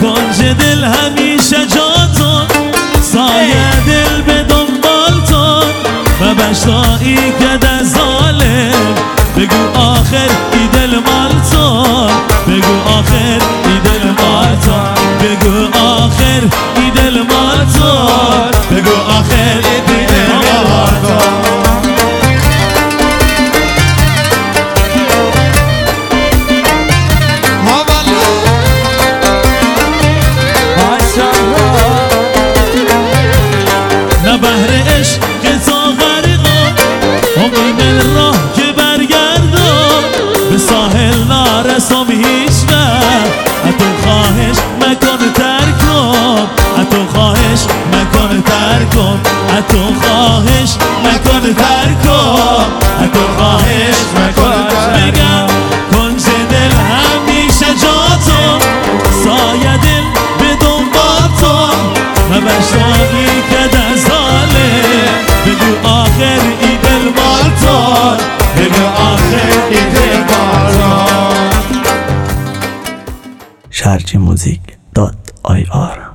کنج دل همیشه جاتون، سایه دل به دنبالتون و بشتایی که در ظالم. بگو آخر ای دل مالتون، بگو آخر ای دل مالتون، بگو آخر ای دل مالتون، بگو آخر ای دل مالتون. نه بهر عشق تو غرقم، امید راه که برگردم، به ساحل نرسم هیچ وقت. اتو خواهش مکن ترکم، اتو خواهش مکن ترکم، اتو خواهش مکن ترکم، اتو خواهش مکن ترکم. بگم کنج دل همیشه جاتم، سایه دل به دنبالتم و بشتاقی که در ظالم. بگو آخر ای دل مالتون، بگو آخر ای دل مالتون. sharjmusic.ir